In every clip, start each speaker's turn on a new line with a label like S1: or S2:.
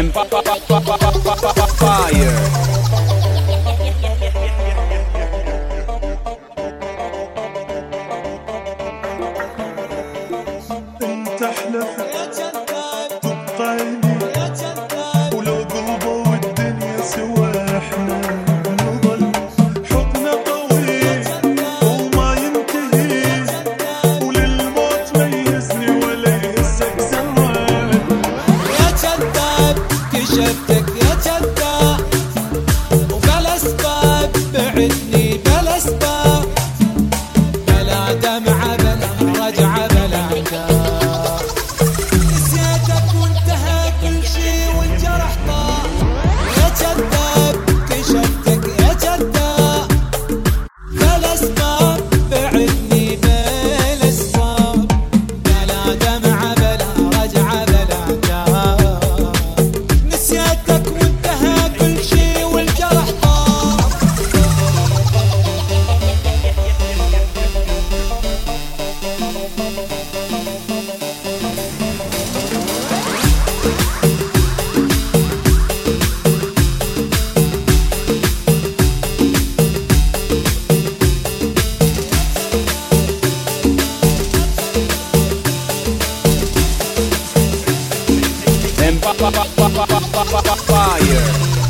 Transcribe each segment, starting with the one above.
S1: Fire.
S2: انت حلفت تبقى عيني ولو قلبه والدنيا سوا احنا نظل حبنا قوي وما ينتهي وللموت ما يهزني ولا يهزك زمان.
S3: يا كذاب كشفتك يا كذاب وبلا اسباب بعدني بلا اسباب بلا دمعة بلا رجعة بلا عتاب. نسيتك وانتهى كل شي والجرح طار. يا كذاب كشفتك يا كذاب بلا اسباب بعدني بلا اسباب بلا دمعة بلا رجعة بلا عتاب. نسيتك وانتهى كل شي والجرح طار.
S1: Fire.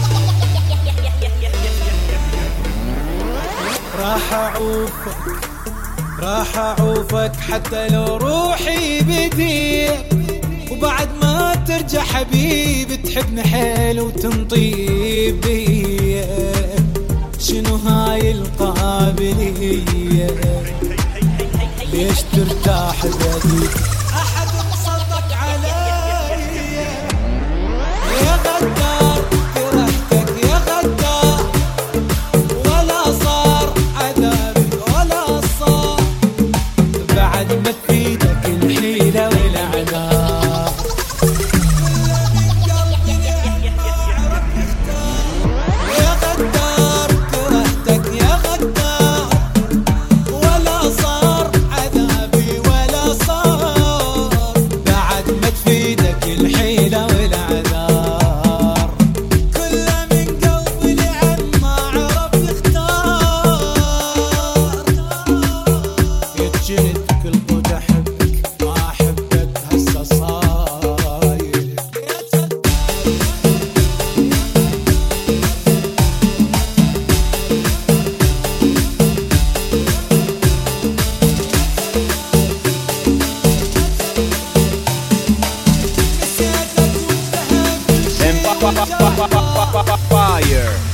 S3: راح اعوفك حتى لو روحي بديك وبعد ما ترجع حبيبي تحبني حيل وتنطيب بي. شنو هاي القابلية ليش ترتاح بديك احد مصدق علي يا غدار كرهتك يا غدار ولا صار عذابي ولا صار بعد ما تفيدك الحيلة والعذاب. ولا من قلبي لما عرف يختار يا غدار كرهتك يا غدار ولا صار عذابي ولا صار بعد ما تفيدك الحيلة والعذار. كل من قلبي لما عرف يختار يتجلد كل قد احبك ما احبك هسه صاير. نسيتك وانتهى كل شي والجرح طار.
S1: Fire.